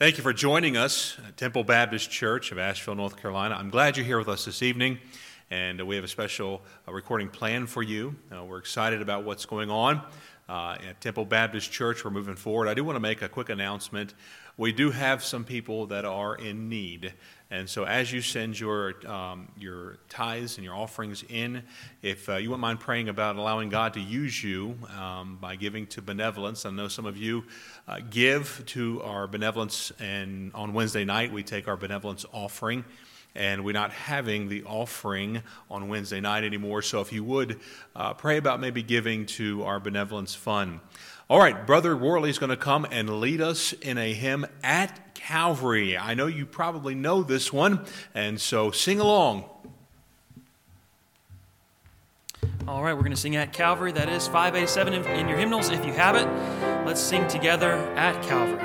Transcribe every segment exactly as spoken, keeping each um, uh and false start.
Thank you for joining us at Temple Baptist Church of Asheville, North Carolina. I'm glad you're here with us this evening, and we have a special uh, recording plan for you. Uh, we're excited about what's going on uh, at Temple Baptist Church. We're moving forward. I do want to make a quick announcement. We do have some people that are in need, and so as you send your um, your tithes and your offerings in, if uh, you wouldn't mind praying about allowing God to use you um, by giving to benevolence. I know some of you uh, give to our benevolence, and on Wednesday night we take our benevolence offering, and we're not having the offering on Wednesday night anymore. So if you would uh, pray about maybe giving to our benevolence fund. All right, Brother Worley is going to come and lead us in a hymn, At Calvary. I know you probably know this one, and so sing along. All right, we're going to sing At Calvary. That is five eighty-seven in, in your hymnals if you have it. Let's sing together At Calvary.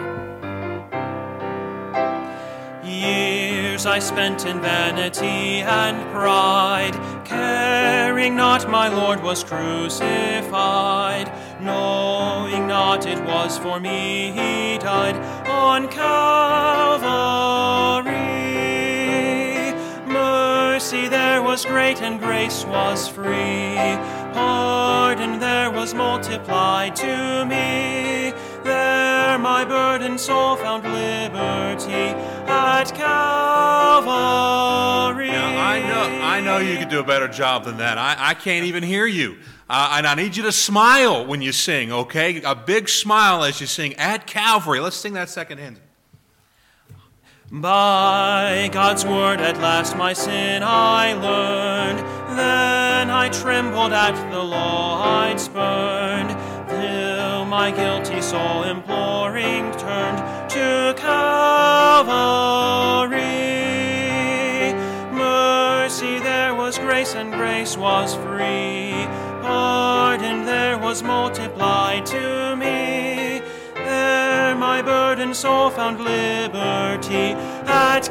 Years I spent in vanity and pride, caring not my Lord was crucified, knowing not it was for me he died on Calvary. Mercy there was great and grace was free, pardon there was multiplied to me. There my burdened soul found liberty at Calvary. Now, I know, I know you could do a better job than that. I, I can't even hear you. Uh, and I need you to smile when you sing, okay? A big smile as you sing At Calvary. Let's sing that second hymn. By God's word at last my sin I learned, then I trembled at the law I'd spurned, till my guilty soul imploring turned to Calvary. Mercy there was grace, and grace was free, pardon there was multiplied to me. There my burdened soul found liberty at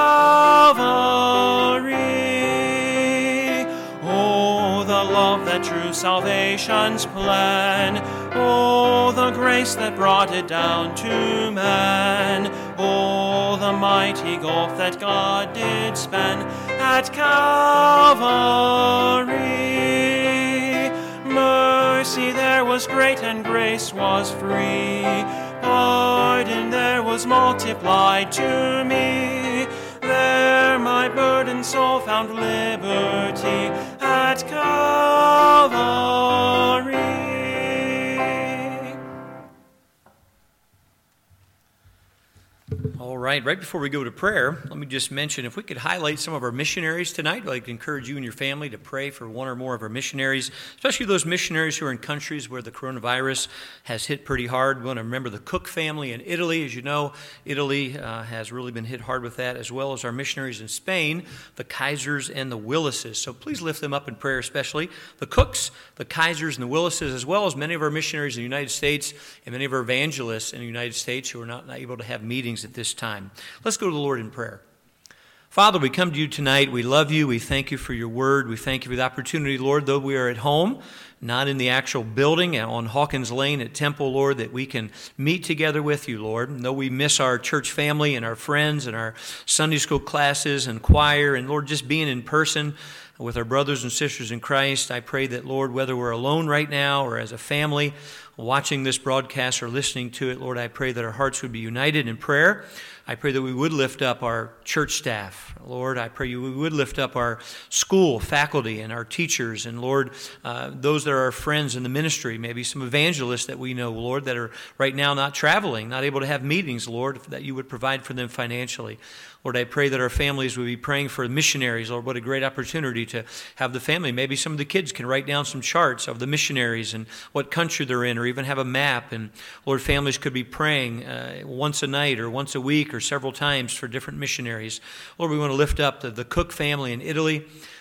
Calvary. Oh, the love that drew salvation's plan. Oh, the grace that brought it down to man. Oh, the mighty gulf that God did span at Calvary. Mercy there was great and grace was free, pardon there was multiplied to me. There my burdened soul found liberty at Calvary. All right, right before we go to prayer, let me just mention, if we could highlight some of our missionaries tonight, I'd like to encourage you and your family to pray for one or more of our missionaries, especially those missionaries who are in countries where the coronavirus has hit pretty hard. We want to remember the Cook family in Italy. As you know, Italy uh, has really been hit hard with that, as well as our missionaries in Spain, the Kaisers and the Willises. So please lift them up in prayer, especially the Cooks, the Kaisers, and the Willises, as well as many of our missionaries in the United States and many of our evangelists in the United States who are not able to have meetings at this time. Let's go to the Lord in prayer. Father, we come to you tonight. We love you. We thank you for your word. We thank you for the opportunity, Lord, though we are at home, not in the actual building on Hawkins Lane at Temple, Lord, that we can meet together with you, Lord. And though we miss our church family and our friends and our Sunday school classes and choir, and Lord, just being in person with our brothers and sisters in Christ, I pray that, Lord, whether we're alone right now or as a family watching this broadcast or listening to it, Lord, I pray that our hearts would be united in prayer. I pray that we would lift up our church staff. Lord, I pray you we would lift up our school faculty and our teachers. And Lord, uh, those that are our friends in the ministry, maybe some evangelists that we know, Lord, that are right now not traveling, not able to have meetings, Lord, that you would provide for them financially. Lord, I pray that our families would be praying for missionaries. Lord, what a great opportunity to have the family. Maybe some of the kids can write down some charts of the missionaries and what country they're in, or even have a map. And Lord, families could be praying uh, once a night or once a week or several times for different missionaries. Lord, we want to lift up the, the Cook family in Italy.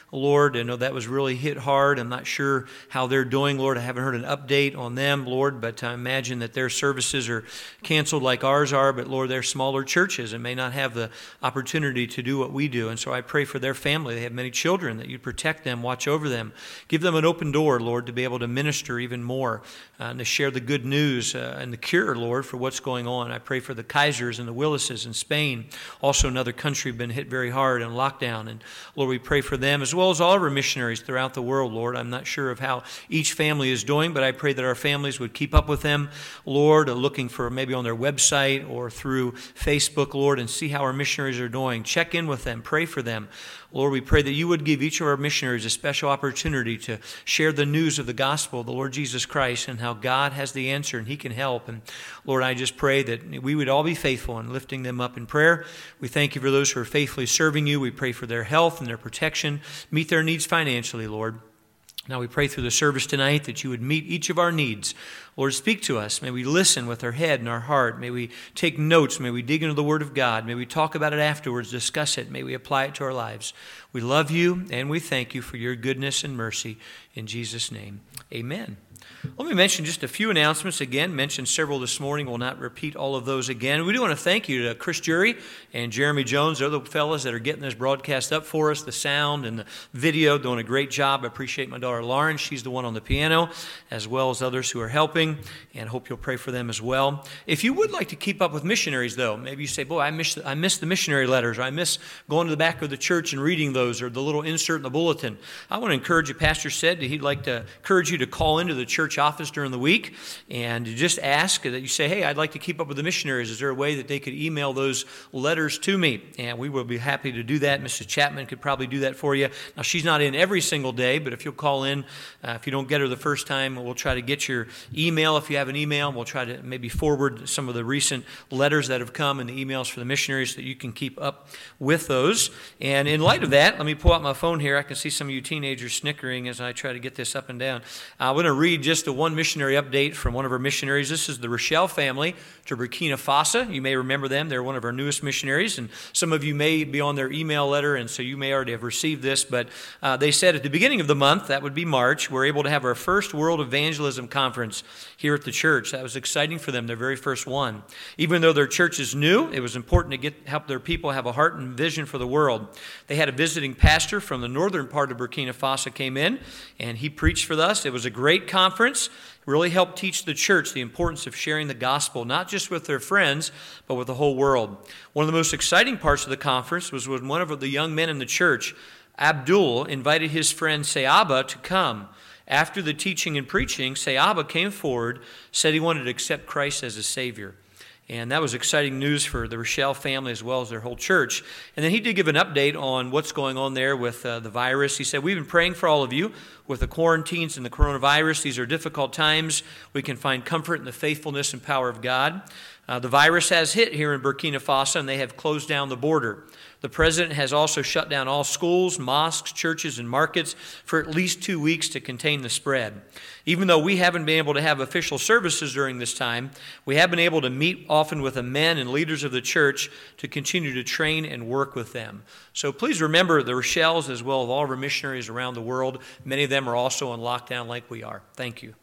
Lord. I know that was really hit hard. I'm not sure how they're doing, Lord. I haven't heard an update on them, Lord, but I imagine that their services are canceled like ours are, but Lord, they're smaller churches and may not have the opportunity to do what we do. And so I pray for their family. They have many children, that you protect them, watch over them. Give them an open door, Lord, to be able to minister even more uh, and to share the good news uh, and the cure, Lord, for what's going on. I pray for the Kaisers and the Willises in Spain, also another country been hit very hard in lockdown. And Lord, we pray for them as well as all of our missionaries throughout the world, Lord. I'm not sure of how each family is doing, but I pray that our families would keep up with them, Lord, uh, looking for maybe on their website or through Facebook, Lord, and see how our missionaries are doing. Check in with them, pray for them. Lord, we pray that you would give each of our missionaries a special opportunity to share the news of the gospel of the Lord Jesus Christ and how God has the answer and he can help. And Lord, I just pray that we would all be faithful in lifting them up in prayer. We thank you for those who are faithfully serving you. We pray for their health and their protection. Meet their needs financially, Lord. Now we pray through the service tonight that you would meet each of our needs. Lord, speak to us. May we listen with our head and our heart. May we take notes. May we dig into the Word of God. May we talk about it afterwards, discuss it. May we apply it to our lives. We love you and we thank you for your goodness and mercy. In Jesus' name, amen. Let me mention just a few announcements again. Mentioned several this morning. We'll not repeat all of those again. We do want to thank you to Chris Jury and Jeremy Jones. They're the fellas that are getting this broadcast up for us, the sound and the video, doing a great job. I appreciate my daughter Lauren. She's the one on the piano, as well as others who are helping, and hope you'll pray for them as well. If you would like to keep up with missionaries, though, maybe you say, boy, I miss, I miss the missionary letters, or I miss going to the back of the church and reading those, or the little insert in the bulletin. I want to encourage you. Pastor said that he'd like to encourage you to call into the church office during the week and just ask that you say, hey, I'd like to keep up with the missionaries. Is there a way that they could email those letters to me? And we will be happy to do that. Missus Chapman could probably do that for you. Now, she's not in every single day, but if you'll call in, uh, if you don't get her the first time, we'll try to get your email. If you have an email, we'll try to maybe forward some of the recent letters that have come and the emails for the missionaries so that you can keep up with those. And in light of that, let me pull out my phone here. I can see some of you teenagers snickering as I try to get this up and down. I'm going to read just a one missionary update from one of our missionaries. This is the Rochelle family to Burkina Faso. You may remember them. They're one of our newest missionaries, and some of you may be on their email letter, and so you may already have received this, but uh, they said at the beginning of the month, that would be March, we're able to have our first World Evangelism Conference here at the church. That was exciting for them, their very first one. Even though their church is new, it was important to get help their people have a heart and vision for the world. They had a visiting pastor from the northern part of Burkina Faso came in, and he preached for us. It was a great conference. Really helped teach the church the importance of sharing the gospel, not just with their friends, but with the whole world. One of the most exciting parts of the conference was when one of the young men in the church, Abdul, invited his friend Sayaba to come. After the teaching and preaching, Sayaba came forward, said he wanted to accept Christ as a Savior. And that was exciting news for the Rochelle family as well as their whole church. And then he did give an update on what's going on there with uh, the virus. He said, we've been praying for all of you with the quarantines and the coronavirus. These are difficult times. We can find comfort in the faithfulness and power of God. Uh, the virus has hit here in Burkina Faso, and they have closed down the border. The president has also shut down all schools, mosques, churches, and markets for at least two weeks to contain the spread. Even though we haven't been able to have official services during this time, we have been able to meet often with the men and leaders of the church to continue to train and work with them. So please remember the Rochelles as well as all of our missionaries around the world. Many of them are also on lockdown like we are. Thank you.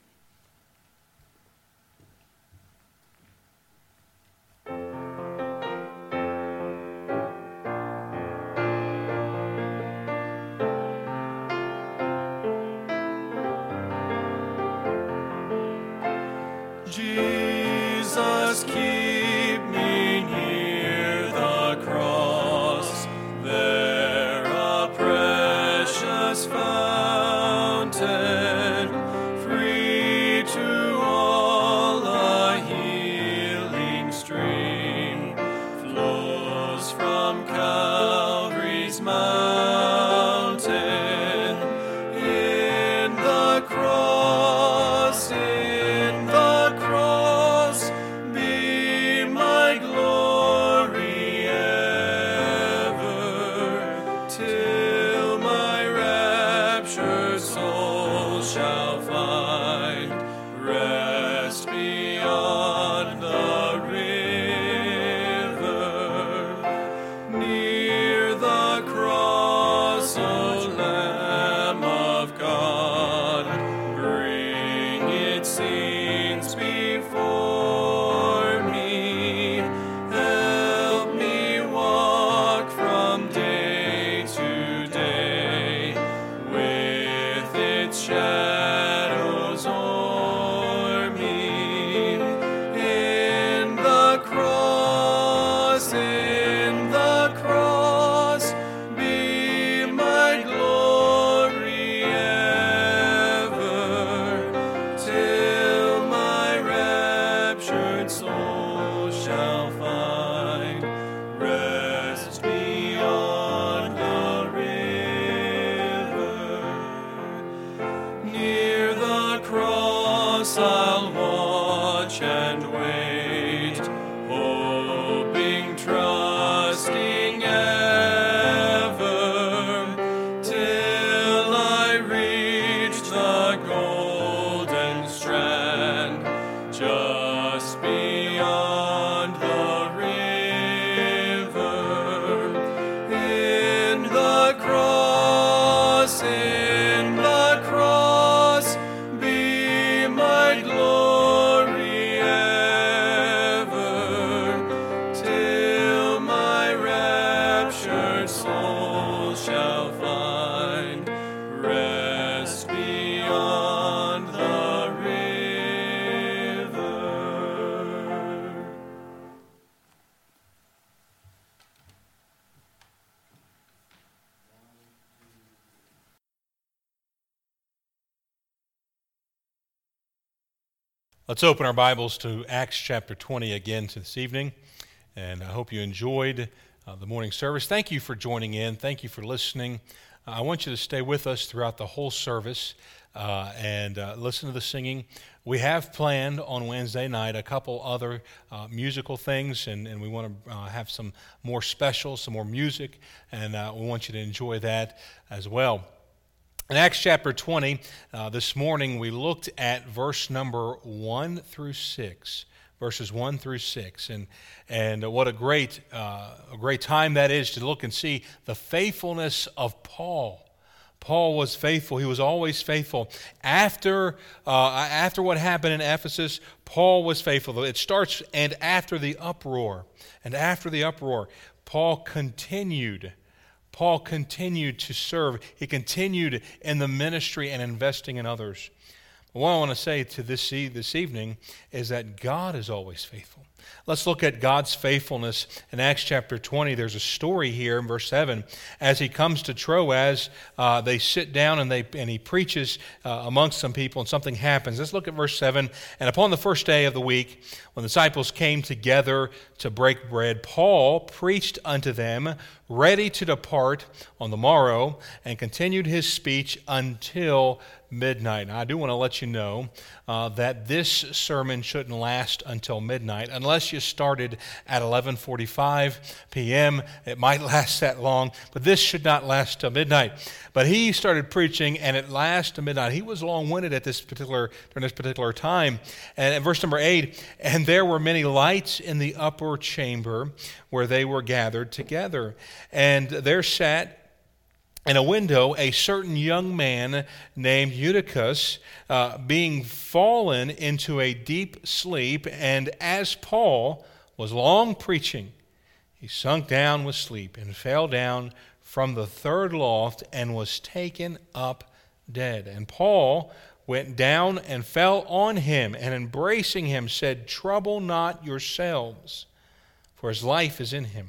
Jesus, keep me near the cross, there a precious fountain, free to all a healing stream, flows from Calvary's mountain, in the cross, in the cross. cross, in the cross, be my glory ever, till my raptured soul shall find rest beyond the river. Near the cross I'll watch and wait, hoping, trusting ever, till I reach the golden strand, just beyond the river. In the cross, in the cross, be my glory ever, till my raptured soul shall find rest beyond the river. Let's open our Bibles to Acts chapter twenty again this evening, and I hope you enjoyed uh, the morning service. Thank you for joining in. Thank you for listening. Uh, I want you to stay with us throughout the whole service uh, and uh, listen to the singing. We have planned on Wednesday night a couple other uh, musical things, and, and we want to uh, have some more specials, some more music, and uh, we want you to enjoy that as well. In Acts chapter twenty, uh, this morning we looked at verse number one through six, verses one through six, and and what a great uh, a great time that is to look and see the faithfulness of Paul. Paul was faithful. He was always faithful. After uh, after what happened in Ephesus, Paul was faithful. It starts, and after the uproar, and after the uproar, Paul continued. Paul continued to serve. He continued in the ministry and investing in others. What I want to say to this, e- this evening is that God is always faithful. Let's look at God's faithfulness in Acts chapter twenty. There's a story here in verse seven. As he comes to Troas, uh, they sit down and, they, and he preaches uh, amongst some people, and something happens. Let's look at verse seven. And upon the first day of the week, when the disciples came together to break bread, Paul preached unto them, ready to depart on the morrow, and continued his speech until midnight. Now, I do want to let you know uh, that this sermon shouldn't last until midnight, unless you started at eleven forty-five p.m. It might last that long, but this should not last till midnight. But he started preaching, and it lasted to midnight. He was long-winded at this particular during this particular time. And in verse number eight, and there were many lights in the upper chamber where they were gathered together, and there sat in a window a certain young man named Eutychus, uh, being fallen into a deep sleep, and as Paul was long preaching, he sunk down with sleep and fell down from the third loft and was taken up dead. And Paul went down and fell on him, and embracing him said, Trouble not yourselves, for his life is in him.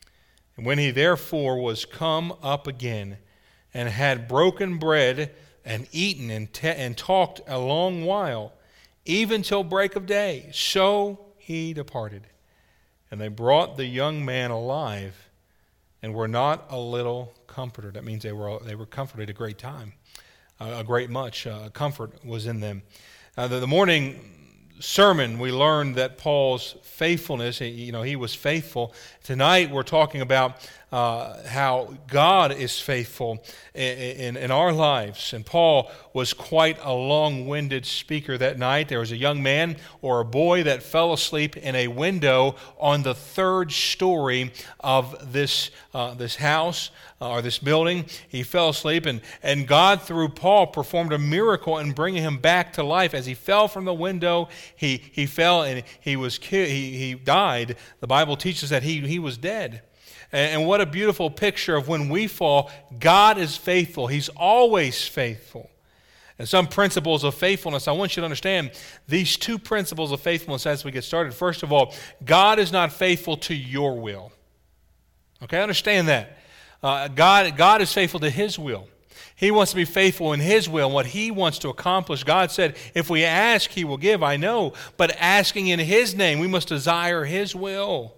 And when he therefore was come up again, and had broken bread, and eaten, and, te- and talked a long while, even till break of day, so he departed. And they brought the young man alive, and were not a little comforted. That means they were they were comforted a great time, uh, a great much uh, comfort was in them. Uh, the, the morning sermon, we learned that Paul's faithfulness, you know, he was faithful. Tonight we're talking about uh, how God is faithful in, in, in our lives. And Paul was quite a long-winded speaker that night. There was a young man or a boy that fell asleep in a window on the third story of this uh, this house uh, or this building. He fell asleep, and, and God, through Paul, performed a miracle in bringing him back to life. As he fell from the window, he, he fell and he was ki- he, he died. The Bible teaches that he, he was dead. And, and what a beautiful picture of when we fall, God is faithful. He's always faithful. And some principles of faithfulness, I want you to understand these two principles of faithfulness as we get started. First of all, God is not faithful to your will. Okay, understand that. Uh, God, God is faithful to His will. He wants to be faithful in His will and what He wants to accomplish. God said, if we ask, He will give, I know. But asking in His name, we must desire His will.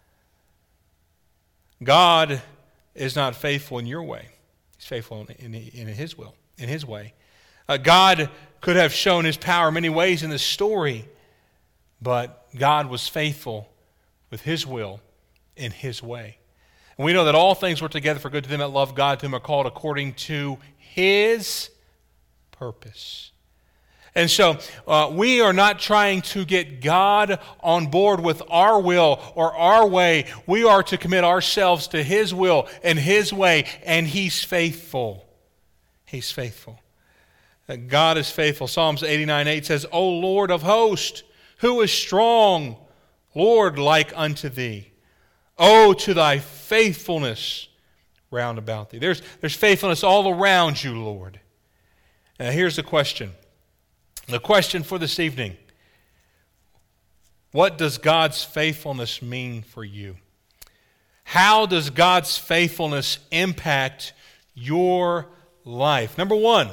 God is not faithful in your way. He's faithful in, in, in His will, in His way. Uh, God could have shown His power many ways in this story, but God was faithful with His will in His way. And we know that all things work together for good to them that love God, to whom are called according to His purpose. And so uh, we are not trying to get God on board with our will or our way. We are to commit ourselves to His will and His way, and He's faithful. He's faithful. God is faithful. Psalms eighty-nine eight says, O Lord of hosts, who is strong, Lord, like unto Thee? Oh, to Thy faithfulness round about Thee. There's, there's faithfulness all around you, Lord. Now here's the question. The question for this evening. What does God's faithfulness mean for you? How does God's faithfulness impact your life? Number one.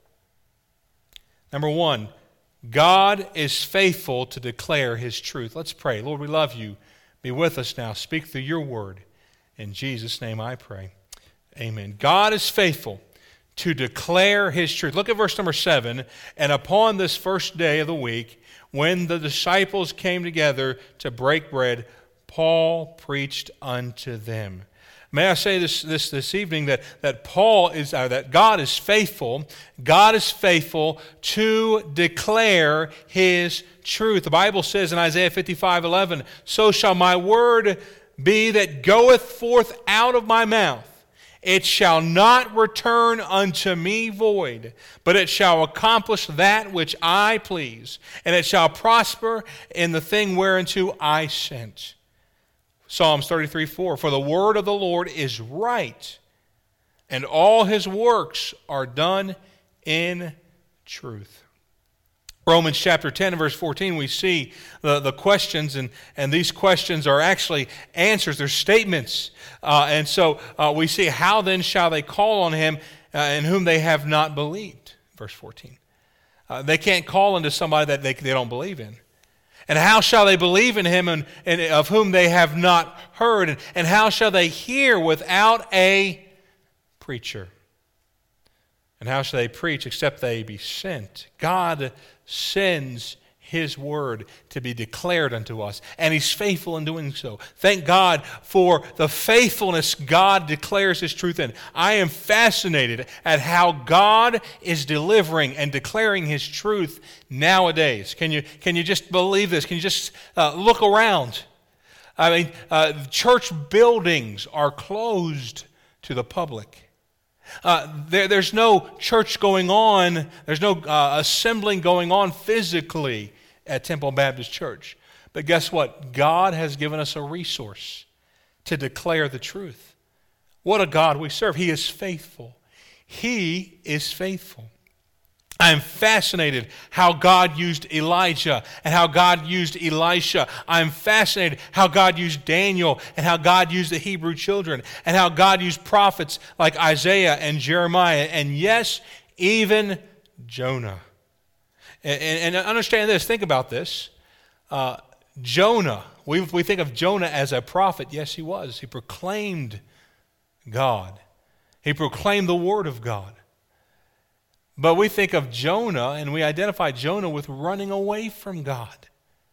Number one, God is faithful to declare His truth. Let's pray. Lord, we love You. Be with us now. Speak through Your word. In Jesus' name I pray. Amen. God is faithful to declare His truth. Look at verse number seven. And upon this first day of the week, when the disciples came together to break bread, Paul preached unto them. May I say this this, this evening that, that Paul is uh, that God is faithful. God is faithful to declare His truth. The Bible says in Isaiah fifty-five eleven, so shall my word be that goeth forth out of my mouth. It shall not return unto me void, but it shall accomplish that which I please, and it shall prosper in the thing whereunto I sent. Psalms thirty-three four, for the word of the Lord is right, and all His works are done in truth. Romans chapter ten and verse fourteen, we see the, the questions, and, and these questions are actually answers. They're statements. Uh, and so uh, we see, how then shall they call on Him uh, in whom they have not believed? Verse fourteen. Uh, they can't call into somebody that they, they don't believe in. And how shall they believe in Him and, and of whom they have not heard? And, and how shall they hear without a preacher? And how shall they preach except they be sent? God sends His word to be declared unto us, and He's faithful in doing so. Thank God for the faithfulness God declares His truth in. I am fascinated at how God is delivering and declaring His truth nowadays. Can you, can you just believe this? Can you just uh, look around? I mean, uh, church buildings are closed to the public. Uh, there, there's no church going on, there's no uh, assembling going on physically at Temple Baptist Church. But guess what? God has given us a resource to declare the truth. What a God we serve. He is faithful. He is faithful. I am fascinated how God used Elijah and how God used Elisha. I am fascinated how God used Daniel and how God used the Hebrew children and how God used prophets like Isaiah and Jeremiah and, yes, even Jonah. And, and, and understand this. Think about this. Uh, Jonah, we, we think of Jonah as a prophet. Yes, he was. He proclaimed God. He proclaimed the word of God. But we think of Jonah, and we identify Jonah with running away from God.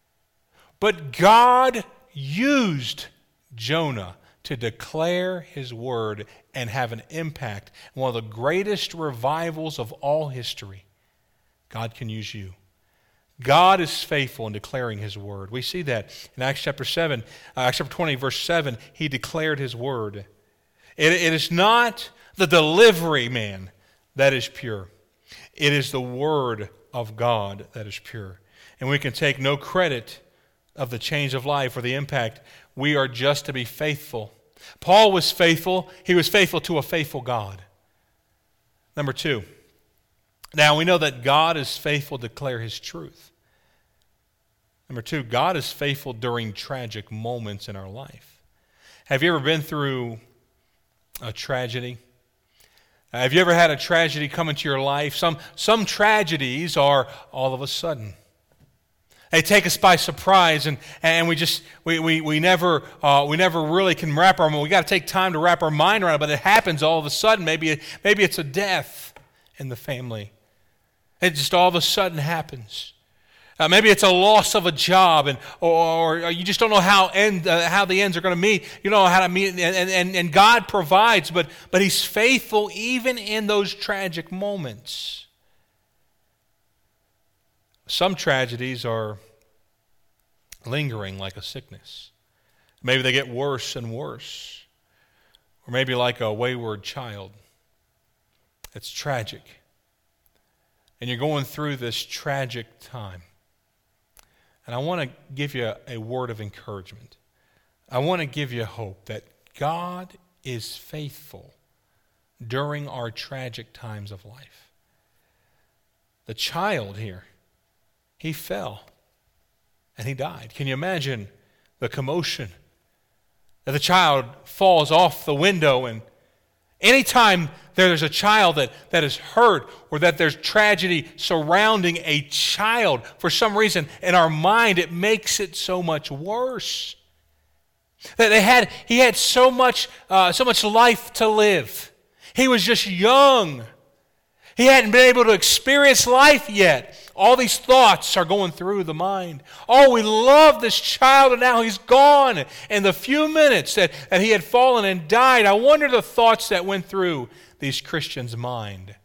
But God used Jonah to declare His word and have an impact. One of the greatest revivals of all history. God can use you. God is faithful in declaring His word. We see that in Acts chapter seven, uh, Acts chapter twenty, verse seven. He declared His word. It, it is not the delivery man that is pure. It is the word of God that is pure. And we can take no credit of the change of life or the impact. We are just to be faithful. Paul was faithful. He was faithful to a faithful God. Number two, Now, we know that God is faithful to declare His truth. Number two, God is faithful during tragic moments in our life. Have you ever been through a tragedy? Have you ever had a tragedy come into your life? Some, some tragedies are all of a sudden. They take us by surprise, and, and we just we we we never uh, we never really can wrap our. We got to take time to wrap our mind around it, but it happens all of a sudden. Maybe it, maybe it's a death in the family. It just all of a sudden happens. Uh, maybe it's a loss of a job, and or, or you just don't know how end uh, how the ends are going to meet. You don't know how to meet, and, and and God provides, but but He's faithful even in those tragic moments. Some tragedies are lingering like a sickness. Maybe they get worse and worse. Or maybe like a wayward child. It's tragic. And you're going through this tragic time. And I want to give you a, a word of encouragement. I want to give you hope that God is faithful during our tragic times of life. The child here, he fell and he died. Can you imagine the commotion? That the child falls off the window, and anytime there's a child that, that is hurt or that there's tragedy surrounding a child, for some reason in our mind it makes it so much worse. That they had he had so much uh, so much life to live. He was just young. He hadn't been able to experience life yet. All these thoughts are going through the mind. Oh, we love this child, and now he's gone. And the few minutes that, that he had fallen and died, I wonder the thoughts that went through these Christians' mind.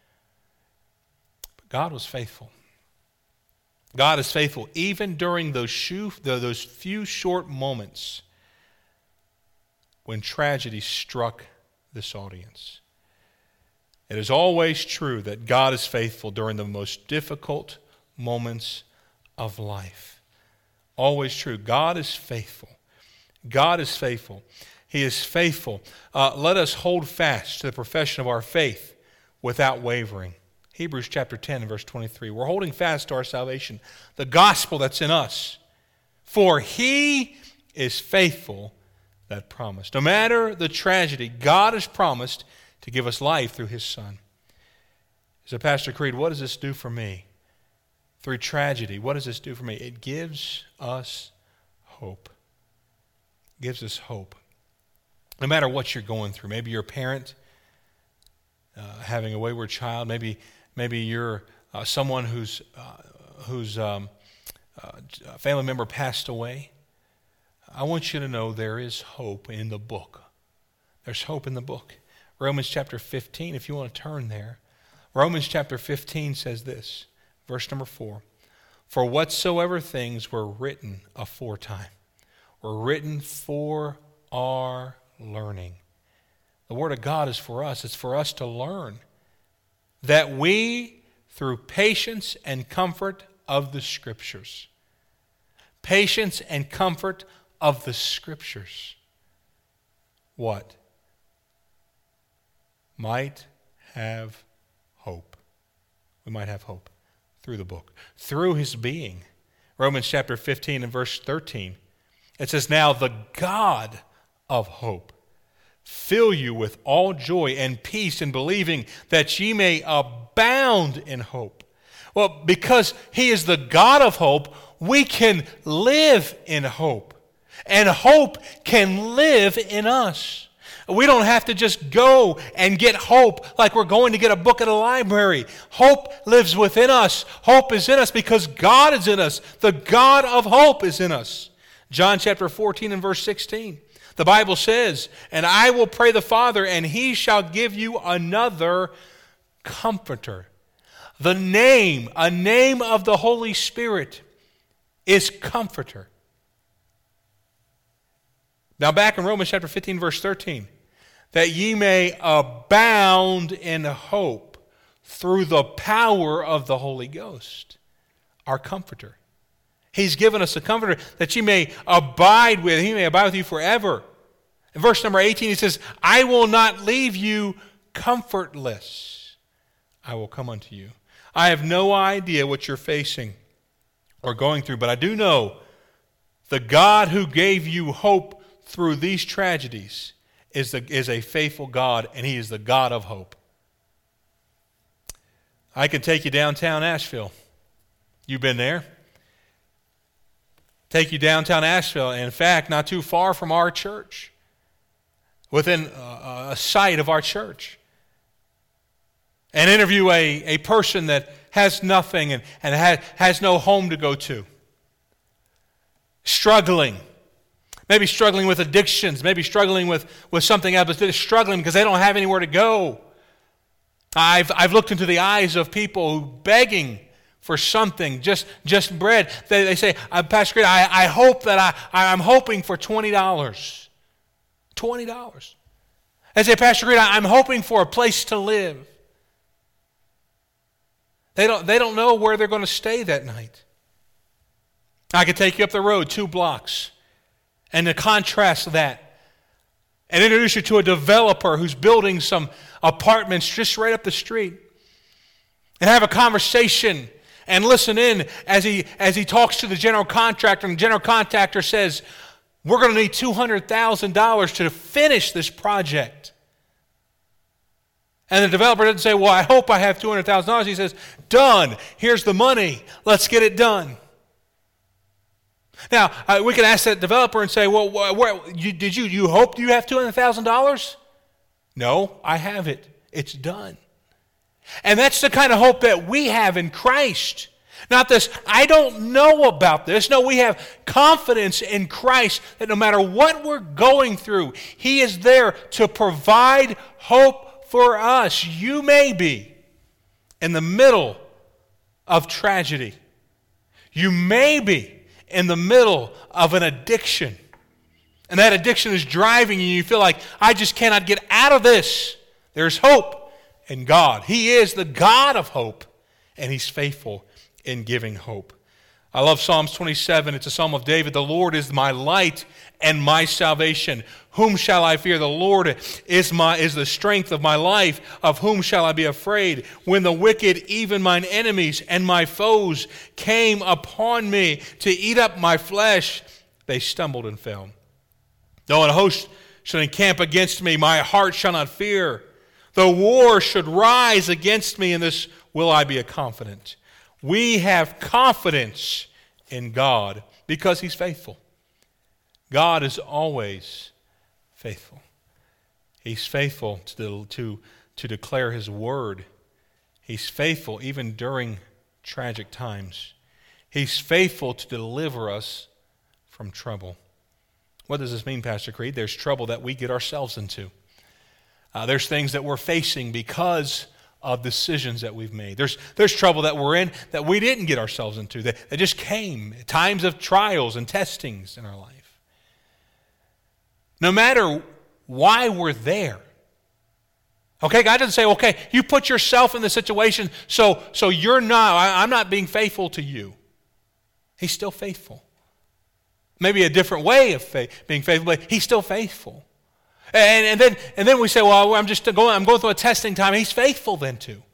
But God was faithful. God is faithful even during those, few, those few short moments when tragedy struck this audience. It is always true that God is faithful during the most difficult moments of life. Always true. God is faithful. God is faithful. He is faithful. Uh, let us hold fast to the profession of our faith without wavering. Hebrews chapter ten and verse twenty-three. We're holding fast to our salvation, the gospel that's in us. For He is faithful that promised. No matter the tragedy, God has promised to give us life through His Son. So, Pastor Creed, what does this do for me? Through tragedy, what does this do for me? It gives us hope. It gives us hope. No matter what you're going through, maybe you're a parent uh, having a wayward child, maybe maybe you're uh, someone whose uh, whose um, uh, family member passed away. I want you to know there is hope in the book. There's hope in the book. Romans chapter fifteen, if you want to turn there. Romans chapter fifteen says this, verse number four. For whatsoever things were written aforetime were written for our learning. The Word of God is for us. It's for us to learn. That we, through patience and comfort of the Scriptures, patience and comfort of the Scriptures, what? Might have hope. We might have hope through the book, through His being. Romans chapter fifteen and verse thirteen. It says, now the God of hope fill you with all joy and peace in believing, that ye may abound in hope. Well, because He is the God of hope, we can live in hope. And hope can live in us. We don't have to just go and get hope like we're going to get a book at a library. Hope lives within us. Hope is in us because God is in us. The God of hope is in us. John chapter fourteen and verse sixteen. The Bible says, and I will pray the Father, and He shall give you another Comforter. The name, a name of the Holy Spirit is Comforter. Now back in Romans chapter fifteen, verse thirteen, that ye may abound in hope through the power of the Holy Ghost, our Comforter. He's given us a Comforter that ye may abide with, He may abide with you forever. In verse number eighteen, He says, I will not leave you comfortless. I will come unto you. I have no idea what you're facing or going through, but I do know the God who gave you hope through these tragedies is, the, is a faithful God, and He is the God of hope. I can take you downtown Asheville. You've been there. Take you downtown Asheville, and in fact, not too far from our church, within a, a site of our church, and interview a, a person that has nothing and, and has, has no home to go to. Struggling. Maybe struggling with addictions. Maybe struggling with, with something else. But they're struggling because they don't have anywhere to go. I've, I've looked into the eyes of people who begging for something, just, just bread. They, they say, uh, Pastor Creed, I, I hope that I, I'm hoping for twenty dollars. twenty dollars. They say, Pastor Creed, I'm hoping for a place to live. They don't, they don't know where they're going to stay that night. I could take you up the road two blocks and to contrast that and introduce you to a developer who's building some apartments just right up the street and have a conversation and listen in as he, as he talks to the general contractor, and the general contractor says, we're going to need two hundred thousand dollars to finish this project. And the developer doesn't say, well, I hope I have two hundred thousand dollars. He says, done. Here's the money. Let's get it done. Now, uh, we can ask that developer and say, well, where, you, did you, you hope you have two hundred thousand dollars? No, I have it. It's done. And that's the kind of hope that we have in Christ. Not this, I don't know about this. No, we have confidence in Christ that no matter what we're going through, He is there to provide hope for us. You may be in the middle of tragedy. You may be in the middle of an addiction. And that addiction is driving you. You feel like, I just cannot get out of this. There's hope in God. He is the God of hope, and He's faithful in giving hope. I love Psalms twenty-seven. It's a psalm of David. The Lord is my light and my salvation. Whom shall I fear? The Lord is my is the strength of my life. Of whom shall I be afraid? When the wicked, even mine enemies and my foes, came upon me to eat up my flesh, they stumbled and fell. Though an host should encamp against me, my heart shall not fear. Though war should rise against me, in this will I be confident. We have confidence in God because He's faithful. God is always faithful. He's faithful to, to, to declare His word. He's faithful even during tragic times. He's faithful to deliver us from trouble. What does this mean, Pastor Creed? There's trouble that we get ourselves into. Uh, there's things that we're facing because of decisions that we've made. There's, there's trouble that we're in that we didn't get ourselves into, that, that just came, times of trials and testings in our life. No matter why we're there. Okay, God doesn't say, okay, you put yourself in the situation, so, so you're not, I, I'm not being faithful to you. He's still faithful. Maybe a different way of faith, being faithful, but He's still faithful. And, and then and then we say, well, I'm just going, I'm going through a testing time. He's faithful then too.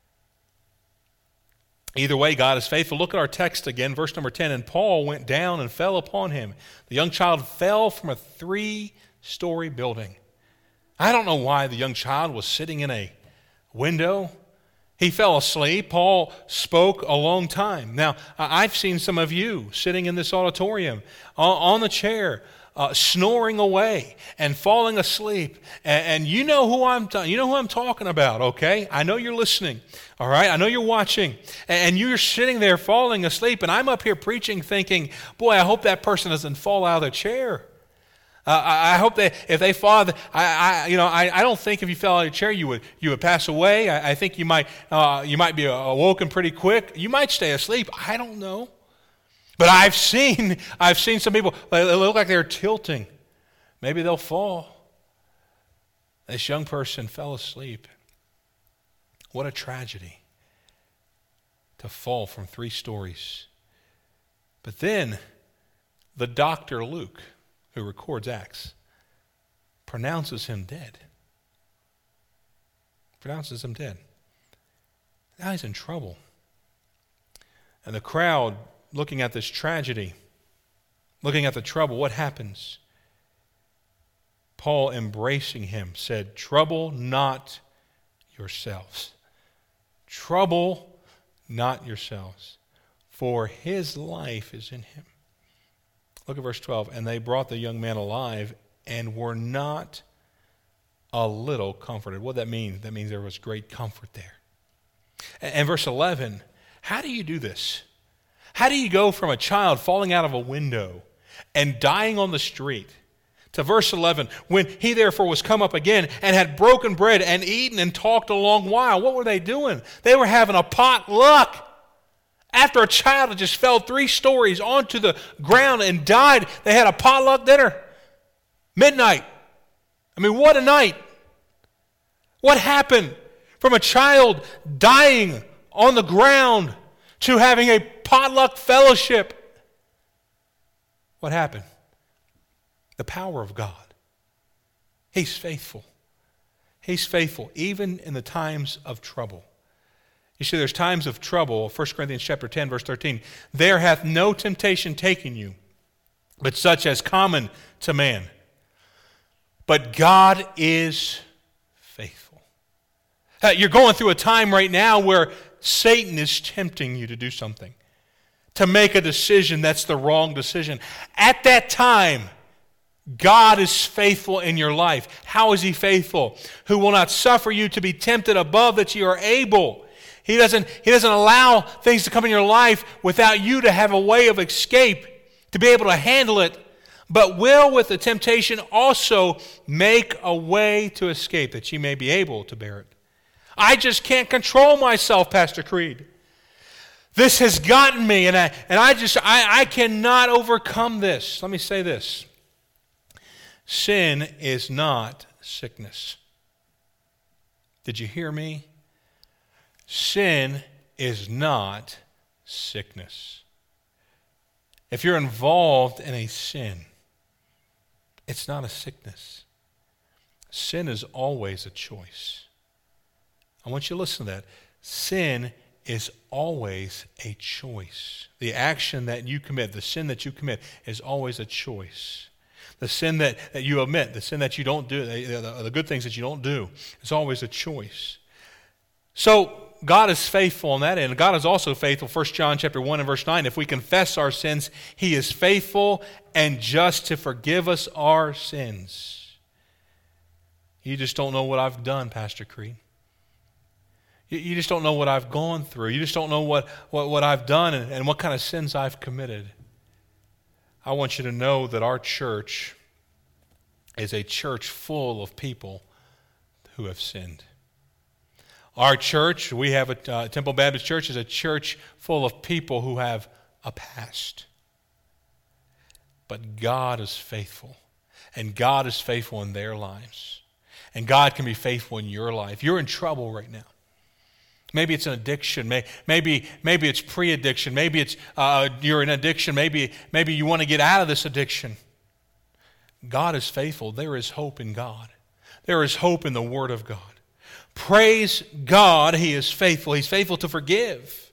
Either way, God is faithful. Look at our text again, verse number ten. And Paul went down and fell upon him. The young child fell from a three-story building. I don't know why the young child was sitting in a window. He fell asleep. Paul spoke a long time. Now, I've seen some of you sitting in this auditorium on the chair, Uh, snoring away and falling asleep, and, and you know who I'm ta- you know who I'm talking about. Okay, I know you're listening. All right, I know you're watching, and, and you're sitting there falling asleep, and I'm up here preaching, thinking, boy, I hope that person doesn't fall out of their chair. Uh, I, I hope that if they fall, I, I you know I, I don't think if you fell out of your chair you would you would pass away. I, I think you might uh, you might be awoken pretty quick. You might stay asleep. I don't know. But I've seen, I've seen some people, they look like they're tilting. Maybe they'll fall. This young person fell asleep. What a tragedy to fall from three stories. But then the doctor Luke, who records Acts, pronounces him dead. Pronounces him dead. Now he's in trouble. And the crowd looking at this tragedy, looking at the trouble, what happens? Paul, embracing him, said, "Trouble not yourselves. Trouble not yourselves, for his life is in him." Look at verse twelve. "And they brought the young man alive and were not a little comforted." What does that mean? That means there was great comfort there. And verse eleven, how do you do this? How do you go from a child falling out of a window and dying on the street to verse eleven, "When he therefore was come up again and had broken bread and eaten and talked a long while." What were they doing? They were having a potluck. After a child had just fell three stories onto the ground and died, they had a potluck dinner. Midnight. I mean, what a night. What happened from a child dying on the ground to having a potluck fellowship? What happened? The power of God. He's faithful. He's faithful even in the times of trouble. You see, there's times of trouble. First Corinthians chapter ten, verse thirteen. "There hath no temptation taken you, but such as common to man. But God is faithful." Uh, you're going through a time right now where Satan is tempting you to do something, to make a decision that's the wrong decision. At that time, God is faithful in your life. How is he faithful? "Who will not suffer you to be tempted above that you are able." He doesn't, he doesn't allow things to come in your life without you to have a way of escape, to be able to handle it, but will with the temptation also make a way to escape that you may be able to bear it. I just can't control myself, Pastor Creed. This has gotten me, and I, and I just, I, I cannot overcome this. Let me say this. Sin is not sickness. Did you hear me? Sin is not sickness. If you're involved in a sin, it's not a sickness. Sin is always a choice. I want you to listen to that. Sin is always a choice. The action that you commit, the sin that you commit, is always a choice. The sin that, that you omit, the sin that you don't do, the, the, the good things that you don't do, is always a choice. So, God is faithful on that end. God is also faithful. First John chapter one and verse nine, "If we confess our sins, he is faithful and just to forgive us our sins." You just don't know what I've done, Pastor Creed. You, you just don't know what I've gone through. You just don't know what, what, what I've done and, and what kind of sins I've committed. I want you to know that our church is a church full of people who have sinned. Our church, we have a uh, Temple Baptist Church, is a church full of people who have a past. But God is faithful, and God is faithful in their lives. And God can be faithful in your life. You're in trouble right now. Maybe it's an addiction. Maybe, maybe it's pre-addiction. Maybe it's uh, you're in addiction. Maybe, maybe you want to get out of this addiction. God is faithful. There is hope in God. There is hope in the Word of God. Praise God, he is faithful. He's faithful to forgive.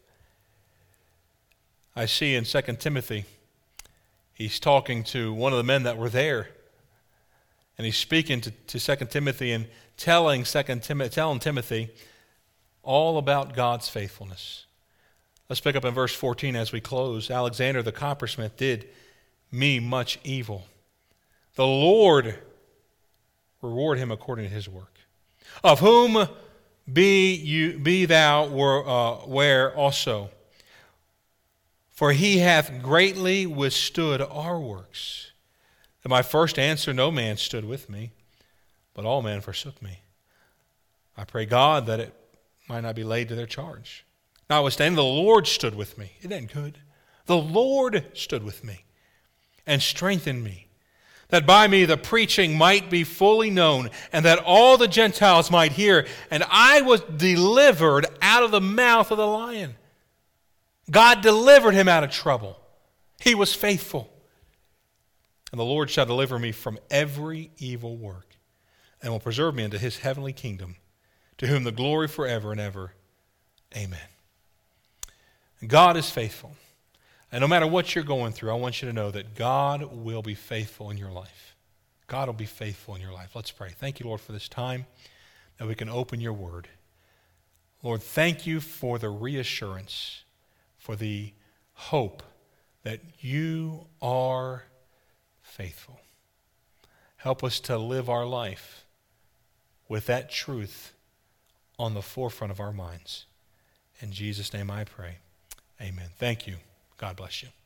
I see in Second Timothy, he's talking to one of the men that were there. And he's speaking to, to Second Timothy and telling, Second Tim- telling Timothy all about God's faithfulness. Let's pick up in verse fourteen as we close. "Alexander the coppersmith did me much evil. The Lord reward him according to his work. Of whom be you be thou were, uh, ware also, for he hath greatly withstood our works. At my first answer no man stood with me, but all men forsook me. I pray God that it might not be laid to their charge. Notwithstanding, the Lord stood with me." Isn't that good? The Lord stood with me and strengthened me, that by me the preaching might be fully known, and that all the Gentiles might hear. And I was delivered out of the mouth of the lion. God delivered him out of trouble. He was faithful. And the Lord shall deliver me from every evil work, and will preserve me unto his heavenly kingdom, to whom the glory forever and ever. Amen. God is faithful. And no matter what you're going through, I want you to know that God will be faithful in your life. God will be faithful in your life. Let's pray. Thank you, Lord, for this time that we can open your word. Lord, thank you for the reassurance, for the hope that you are faithful. Help us to live our life with that truth on the forefront of our minds. In Jesus' name I pray. Amen. Thank you. God bless you.